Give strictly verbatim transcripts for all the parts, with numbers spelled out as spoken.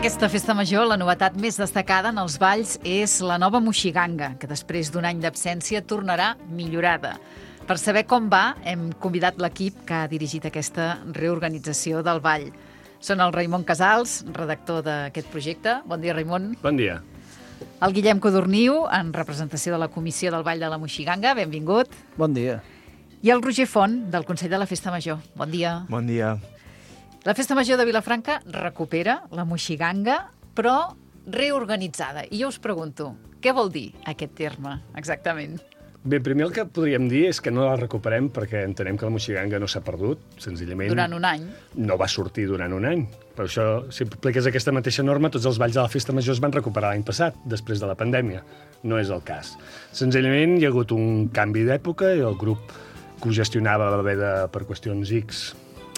aquesta festa major, la novetat més destacada en els balls és la nova moixiganga, que després d'un any d'absència tornarà millorada. Per saber com va, hem convidat l'equip que ha dirigit aquesta reorganització del ball. Són el Raimon Casals, redactor d'aquest projecte. Bon dia, Raimon. Bon dia. El Guillem Codorniu, en representació de la Comissió del Ball de la Moixiganga. Benvingut. Bon dia. I el Roger Font, del Consell de la Festa Major. Bon dia. Bon dia. La Festa Major de Vilafranca recupera la moixiganga, però reorganitzada. I jo us pregunto, què vol dir aquest terme, exactament? Bé, primer el que podríem dir és que no la recuperem perquè entenem que la moixiganga no s'ha perdut, senzillament. Durant un any. No va sortir durant un any. Per això, si apliques aquesta mateixa norma, tots els balls de la Festa Major es van recuperar l'any passat, després de la pandèmia. No és el cas. Senzillament hi ha hagut un canvi d'època i el grup que ho gestionava va haver de, per qüestions X,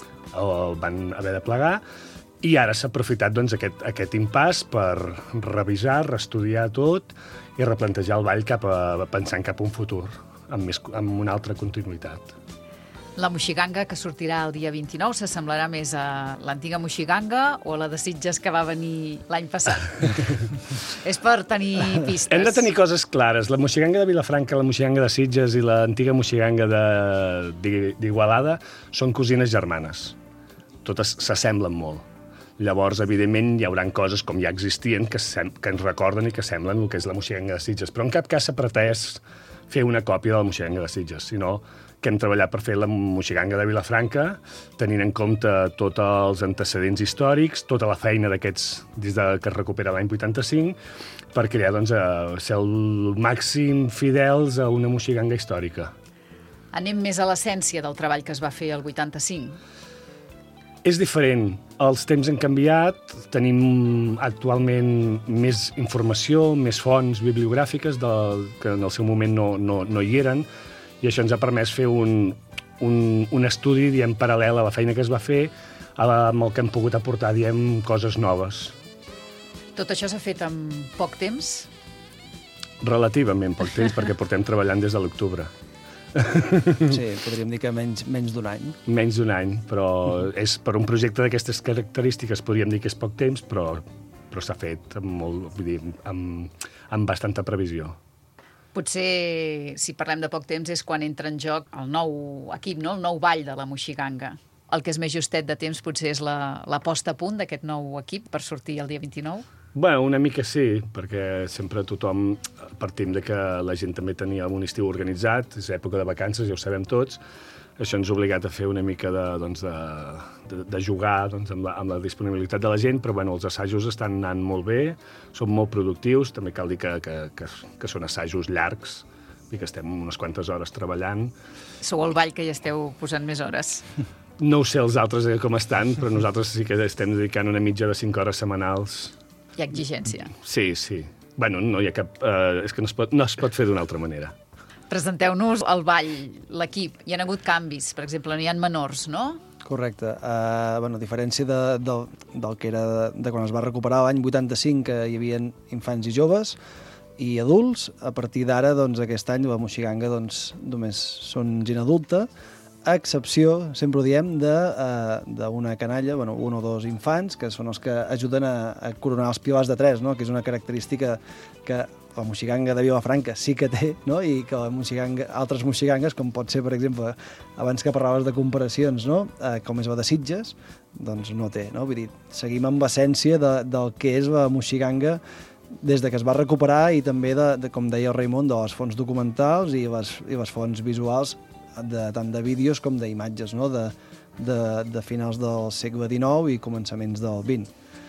el van haver de plegar, i ara s'ha aprofitat doncs, aquest, aquest impàs per revisar, reestudiar tot i replantejar el ball cap a, pensant cap a un futur, amb, més, amb una altra continuïtat. La moixiganga que sortirà el dia vint-i-nou s'assemblarà més a l'antiga moixiganga o a la de Sitges que va venir l'any passat? És per tenir pistes. Hem de tenir coses clares. La moixiganga de Vilafranca, la moixiganga de Sitges i l'antiga moixiganga d'Igualada són cosines germanes. Totes s'assemblen molt. Llavors, evidentment, hi haurà coses com ja existien que, que ens recorden i que semblen el que és la moixiganga de Sitges. Però en cap cas s'ha pretès fer una còpia de la moixiganga de Sitges, sinó que hem treballat per fer la moixiganga de Vilafranca, tenint en compte tots els antecedents històrics, tota la feina d'aquests des de que es recupera l'any vuitanta-cinc, per crear, doncs, a ser el màxim fidels a una moixiganga històrica. Anem més a l'essència del treball que es va fer el vuitanta-cinc. És diferent. Els temps han canviat, tenim actualment més informació, més fonts bibliogràfiques del, que en el seu moment no, no, no hi eren, i això ens ha permès fer un, un, un estudi, diem, paral·lel a la feina que es va fer, amb el que hem pogut aportar, diem, coses noves. Tot això s'ha fet en poc temps? Relativament poc temps, perquè portem treballant des de l'octubre. Sí, podríem dir que menys, menys d'un any. Menys d'un any, però és, per un projecte d'aquestes característiques podríem dir que és poc temps, però, però s'ha fet amb, molt, vull dir, amb, amb bastanta previsió. Potser, si parlem de poc temps, és quan entra en joc el nou equip, no? El nou ball de la moixiganga. El que és més justet de temps potser és la, la posta a punt d'aquest nou equip per sortir el dia vint-i-nou? Bé, una mica sí, perquè sempre tothom partim de que la gent també tenia un estiu organitzat, és època de vacances, ja ho sabem tots. Això ens ha obligat a fer una mica de, doncs de, de, de jugar doncs, amb, la, amb la disponibilitat de la gent, però bueno, els assajos estan anant molt bé, són molt productius, també cal dir que, que, que, que són assajos llargs, i que estem unes quantes hores treballant. Sou el ball que hi esteu posant més hores. No ho sé els altres com estan, però nosaltres sí que estem dedicant una mitja de cinc hores setmanals. Hi ha exigència. Sí, sí. Bueno, no hi ha cap... Eh, és que no es pot, no es pot fer d'una altra manera. Presenteu-nos el ball, l'equip. Hi ha hagut canvis, per exemple, n'hi ha menors, no? Correcte. Uh, bueno, a diferència de, de, del que era de, de quan es va recuperar l'any vuitanta-cinc, que hi havia infants i joves i adults, a partir d'ara, doncs, aquest any, la moixiganga, doncs, només són gent adulta, a excepció, sempre ho diem, d'una uh, canalla, bueno, un o dos infants, que són els que ajuden a, a coronar els pilars de tres, no? Que és una característica que la moixiganga de Vilafranca sí que té, no? I que la moixiganga, altres moixigangues, com pot ser, per exemple, abans que parlaves de comparacions, no? Uh, com és la de Sitges, doncs no té, no? Vull dir, seguim amb l'essència de, del que és la moixiganga des de que es va recuperar i també, de, de, com deia el Raimon, de les fonts documentals i les, i les fonts visuals, de, tant de vídeos com d'imatges, no? de, de, de finals del segle dinou i començaments del vint.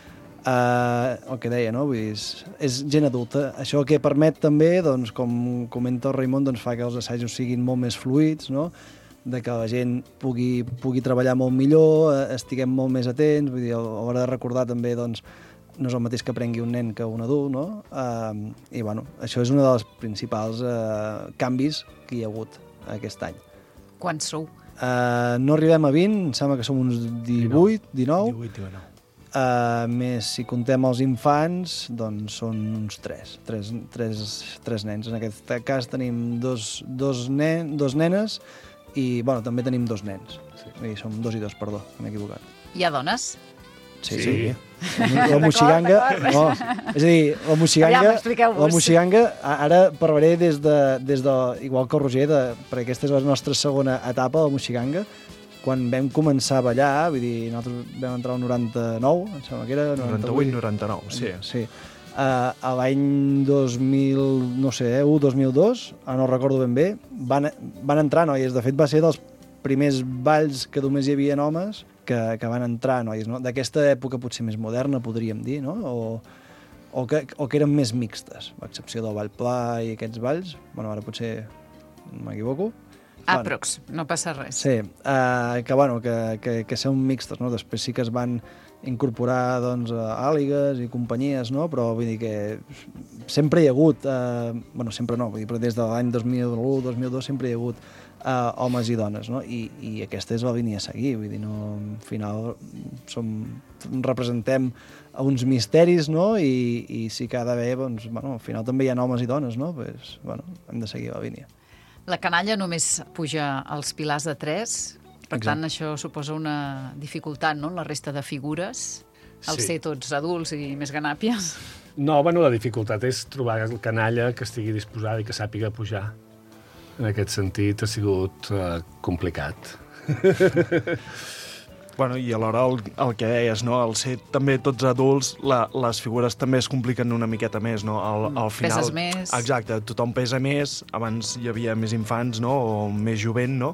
Uh, el que deia, no? Vull dir, és, és gent adulta. Això que permet també, doncs, com comenta el Raimon, doncs, fa que els assajos siguin molt més fluids, no? De que la gent pugui, pugui treballar molt millor, estiguem molt més atents, vull dir, a l'hora de recordar també, doncs, no és el mateix que aprengui un nen que un adult, no? Uh, I, bueno, això és un dels principals uh, canvis que hi ha hagut aquest any. Quants sou? Uh, no arribem a vint, em sembla que som uns divuit, dinou. divuit, dinou. Uh, més, si contem els infants, doncs són uns tres, tres, tres, tres nens. En aquest cas tenim dos, dos, nen, dos nenes i, bueno, també tenim dos nens. Sí. Som dos i dos, perdó, m'he equivocat. Hi ha dones? Sí, sí. La moixiganga... No, és a dir, la moixiganga... La moixiganga, ara parlaré des de, des de... Igual que el Roger, de, perquè aquesta és la nostra segona etapa, la moixiganga, quan vam començar a ballar, vull dir, nosaltres vam entrar al noranta-nou, em sembla que era... noranta-vuit noranta-nou, sí. Sí. Uh, a l'any dos mil, no sé, eh, u, dos mil dos, no recordo ben bé, van, van entrar noies. De fet, va ser dels primers balls que només hi havia homes que, que van entrar noies, no? D'aquesta època potser més moderna, podríem dir, no? O, o, que, o que eren més mixtes, a excepció del ball pla i aquests balls. Bueno, ara potser m'equivoco. Aprox, bueno, no passa res. Sí, uh, que, bueno, que, que, que són mixtes, no? Després sí que es van incorporar, doncs, àligues i companyies, no? Però vull dir que sempre hi ha hagut, uh, bueno, sempre no, vull dir, però des de l'any dos mil u, dos mil dos sempre hi ha hagut uh, homes i dones, no? I, i aquesta és la línia a seguir, vull dir, no, al final som, representem uns misteris, no? I, i si cada d'haver, doncs, bueno, al final també hi ha homes i dones, no? Pues, bueno, hem de seguir la línia. La canalla només puja als pilars de tres, per Exacte. tant, això suposa una dificultat, no?, en la resta de figures, al Sí. ser tots adults i més ganàpies. No, bueno, la dificultat és trobar el canalla que estigui disposada i que sàpiga pujar. En aquest sentit ha sigut uh, complicat. Bueno, i alhora el, el que deies, no? Al ser també tots adults, la, les figures també es compliquen una miqueta més, no? Al, al final, Peses més. Exacte, tothom pesa més, abans hi havia més infants, no? O més jovent, no?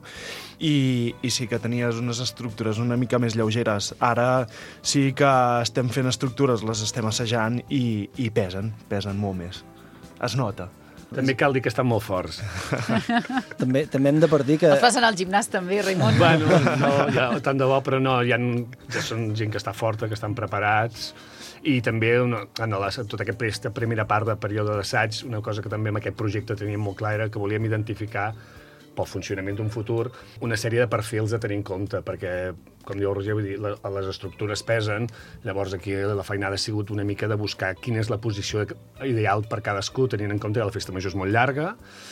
I, i sí que tenies unes estructures una mica més lleugeres. Ara sí que estem fent estructures, les estem assajant i, i pesen, pesen molt més. Es nota. També cal dir que estan molt forts. També, també hem de partir que... El fas anar al gimnàs també, Raimon? Bueno, no, ja, tant de bo, però no, hi ha, ja són gent que està forta, que estan preparats, i també una, en la, tota aquesta primera part de període d'assaig, una cosa que també amb aquest projecte teníem molt clar era que volíem identificar pel funcionament d'un futur, una sèrie de perfils a tenir en compte, perquè, com diu el Roger, vull dir, la, les estructures pesen, llavors aquí la feinada ha sigut una mica de buscar quina és la posició ideal per cadascú, tenint en compte que la festa major és molt llarga,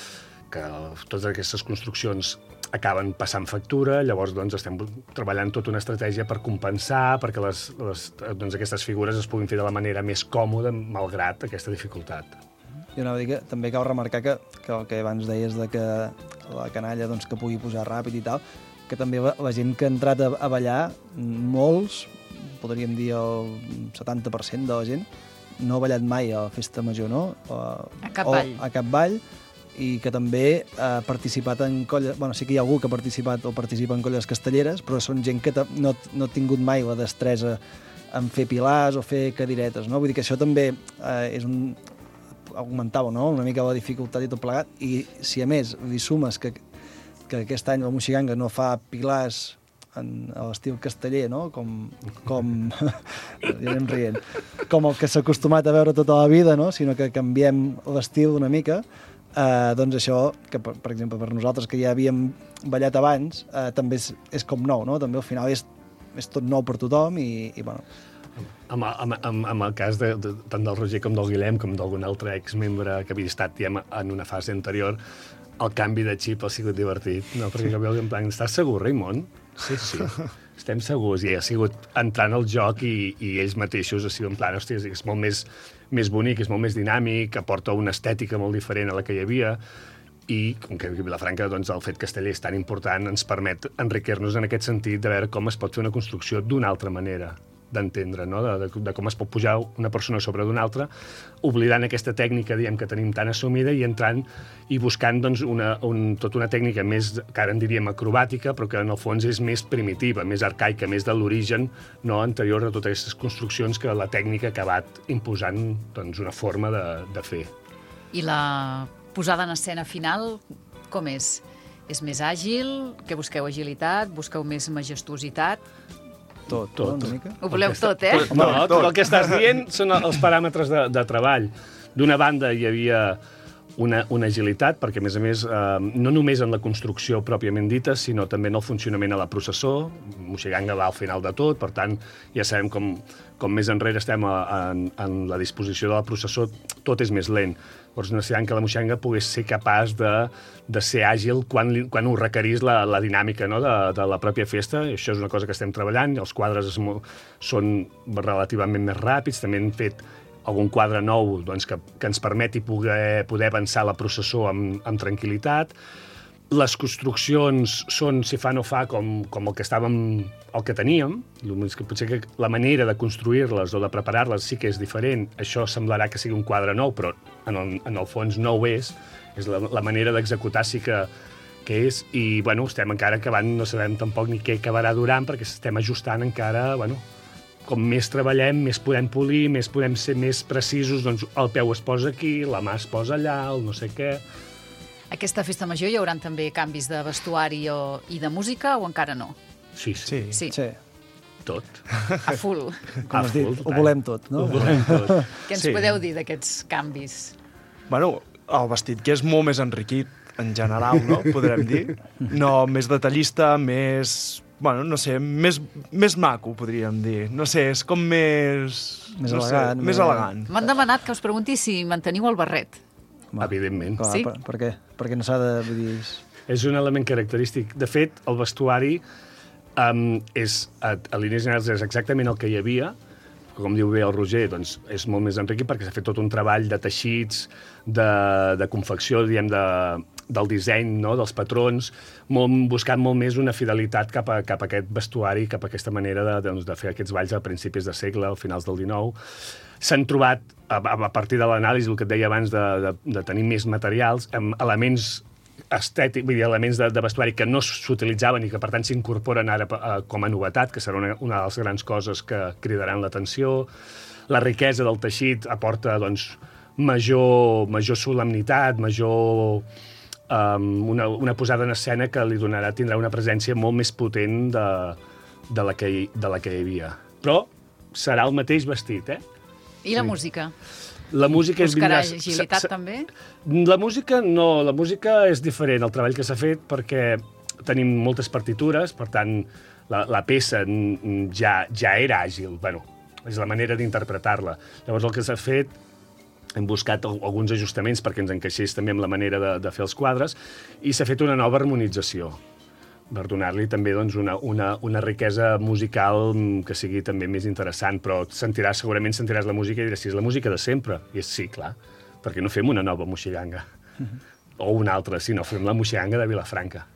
que totes aquestes construccions acaben passant factura, llavors doncs, estem treballant tota una estratègia per compensar, perquè les, les, doncs, aquestes figures es puguin fer de la manera més còmoda, malgrat aquesta dificultat. I una mica, també cal remarcar que, que el que abans deies de que la canalla doncs, que pugui posar ràpid i tal, que també la, la gent que ha entrat a, a ballar, molts, podríem dir el setanta per cent de la gent, no ha ballat mai a la festa major, no? O, A cap o, ball. A cap ball, i que també ha participat en colles... Bueno, sí que hi ha algú que ha participat o participa en colles castelleres, però són gent que no, no ha tingut mai la destresa en fer pilars o fer cadiretes, no? Vull dir que això també eh, és un... augmentava, no?, una mica la dificultat i tot plegat, i si a més li sumes que, que aquest any la moixiganga no fa pilars en, a l'estil casteller, no?, com, com ja anem rient, com el que s'ha acostumat a veure tota la vida, no?, sinó que canviem l'estil una mica, eh, doncs això, que per, per exemple per nosaltres que ja havíem ballat abans, eh, també és, és com nou, no?, també al final és, és tot nou per tothom i, i bueno... Amb, amb, amb, amb el cas de, de, tant del Roger com del Guillem, com d'algun altre exmembre que havia estat diguem, en una fase anterior, el canvi de xip ha sigut divertit, no? Perquè que veu en plan, estàs segur, Raimon? Sí, sí, estem segurs. I ha sigut entrant al joc i, i ells mateixos ha sigut en plan, hòstia, és molt més, més bonic, és molt més dinàmic, aporta una estètica molt diferent a la que hi havia, i com que a Vilafranca doncs, el fet casteller és tan important, ens permet enriquir-nos en aquest sentit de veure com es pot fer una construcció d'una altra manera d'entendre, no? de, de, de com es pot pujar una persona sobre d'una altra, oblidant aquesta tècnica diguem, que tenim tan assumida i entrant i buscant doncs, una, un, tota una tècnica més, que ara en diríem acrobàtica, però que en el fons és més primitiva, més arcaica, més de l'origen no, anterior de totes aquestes construccions que la tècnica ha acabat imposant doncs, una forma de, de fer. I la posada en escena final, com és? És més àgil? Que busqueu agilitat? Busqueu més majestuositat? Tot, Tot. no, una mica? Ho voleu tot, eh? Tot, no, tot el que estàs dient són els paràmetres de, de treball. D'una banda hi havia una, una agilitat, perquè, a més a més, eh, no només en la construcció pròpiament dita, sinó també en el funcionament a la processó. Moixiganga va al final de tot, per tant, ja sabem com, com més enrere estem a, a, en la disposició de la processó, tot és més lent. Llavors necessitem que la moixiganga pogués ser capaç de, de ser àgil quan, quan ho requerís la, la dinàmica, no?, de, de la pròpia festa. I això és una cosa que estem treballant. Els quadres es, són relativament més ràpids. També hem fet algun quadre nou, doncs, que, que ens permeti poder, poder avançar la processó amb, amb tranquil·litat. Les construccions són, si fa no fa, com, com el que estàvem, el que teníem. Que potser que la manera de construir-les o de preparar-les sí que és diferent. Això semblarà que sigui un quadre nou, però en el, en el fons no ho és. És la, la manera d'executar sí que, que és. I, bueno, estem encara acabant, no sabem tampoc ni què acabarà durant, perquè estem ajustant encara, bueno, com més treballem, més podem polir, més podem ser més precisos, doncs el peu es posa aquí, la mà es posa allà, el no sé què. Aquesta festa major hi haurà també canvis de vestuari o, i de música o encara no? Sí, sí. Sí. Sí. Tot. A full. Com has dit, ho volem tot, no? Ho volem tot. Què ens Sí. podeu dir d'aquests canvis? Bueno, el vestit que és molt més enriquit, en general, no? Podrem dir. No, més detallista, més... Bueno, no sé, més, més maco, podríem dir. No sé, és com més... Més no elegant, Sé, més més- elegant. M'han demanat que us pregunti si manteniu el barret. Home, Evidentment. Clar, Sí? per, per què? Perquè no s'ha de... Vull dir, és- És un element característic. De fet, el vestuari um, és, a, a línies generals és exactament el que hi havia. Com diu bé el Roger, doncs és molt més enriquit perquè s'ha fet tot un treball de teixits, de, de confecció, diguem, de, del disseny, no?, dels patrons, molt, buscant molt més una fidelitat cap a, cap a aquest vestuari, cap a aquesta manera de, doncs, de fer aquests balls a principis de segle, al finals del dinou. S'han trobat, a, a partir de l'anàlisi, el que et deia abans, de, de, de tenir més materials, amb elements estètics, vull dir, elements de, de vestuari que no s'utilitzaven i que, per tant, s'incorporen ara eh, com a novetat, que serà una, una de les grans coses que cridaran l'atenció. La riquesa del teixit aporta, doncs, major, major solemnitat, major... Um, una, una posada en escena que li donarà, tindrà una presència molt més potent de, de, la que hi, de la que hi havia. Però serà el mateix vestit, eh? I la Sí. música? La música és... Buscarà vindrà- agilitat sa- sa- també? La música no, la música és diferent, el treball que s'ha fet, perquè tenim moltes partitures, per tant, la, la peça mm, ja, ja era àgil, bueno, és la manera d'interpretar-la. Llavors el que s'ha fet, hem buscat al- alguns ajustaments perquè ens encaixés també amb la manera de, de fer els quadres, i s'ha fet una nova harmonització per donar-li també doncs, una, una, una riquesa musical mm, que sigui també més interessant, però sentiràs, segurament sentiràs la música i diràs, sí, és la música de sempre. I és sí, clar, perquè no fem una nova moixiganga, o una altra, sinó fem la moixiganga de Vilafranca.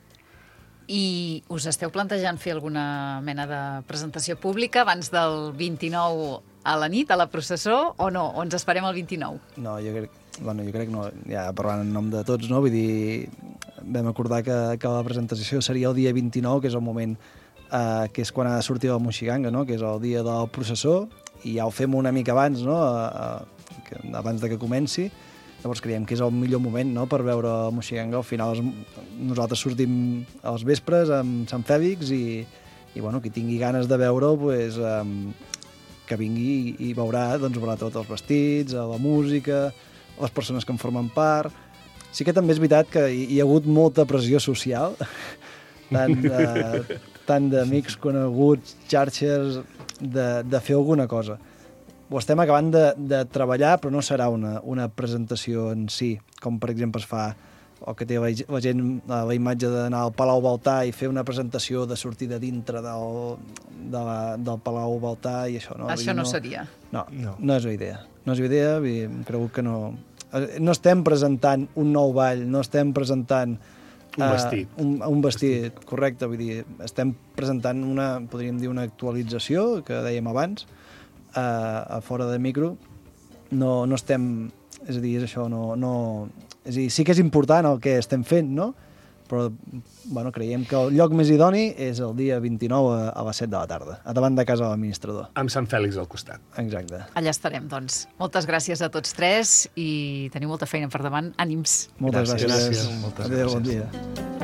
I us esteu plantejant fer alguna mena de presentació pública abans del vint-i-nou a la nit, a la processó, o no? O ens esperem el vint-i-nou? No, jo crec, bueno, jo crec que no, ja parlant en nom de tots, no? Vull dir, vam acordar que, que la presentació seria el dia vint-i-nou, que és el moment eh, que és quan ha de sortir la moixiganga, no? Que és el dia del processó, i ja ho fem una mica abans, no? A, a, que, abans de que comenci. Llavors creiem que és el millor moment, no?, per veure la moixiganga. Al final es, nosaltres sortim als vespres amb Sant Fèlix i, i bueno, qui tingui ganes de veure-ho, pues, um, que vingui i, i veurà, doncs, veurà tots els vestits, la música, les persones que en formen part. Sí que també és veritat que hi, hi ha hagut molta pressió social, tant de, tant d'amics coneguts, xarxes, de, de fer alguna cosa. Ho estem acabant de, de treballar, però no serà una, una presentació en si, com per exemple es fa o que té la, la gent la, la imatge d'anar al Palau Baltà i fer una presentació de sortir de dintre del, de la, del Palau Baltà i això. No? Això no seria. No, No. no, no és la idea. No és la idea, i hem cregut que no... No estem presentant un nou ball, no estem presentant... Un eh, vestit. un, un vestit, correcte. Vull dir, estem presentant una, podríem dir, una actualització, que dèiem abans, a, a fora de micro. No, no estem... És a dir, és això, no... no és a dir, sí que és important el que estem fent, no? Però, bueno, creiem que el lloc més idoni és el dia vint-i-nou a, a les set de la tarda, a davant de casa de l'administrador. Amb Sant Fèlix al costat. Exacte. Allà estarem, doncs. Moltes gràcies a tots tres i teniu molta feina per davant. Ànims. Moltes Gràcies. gràcies. Gràcies. Moltes Adéu, bon gràcies. dia.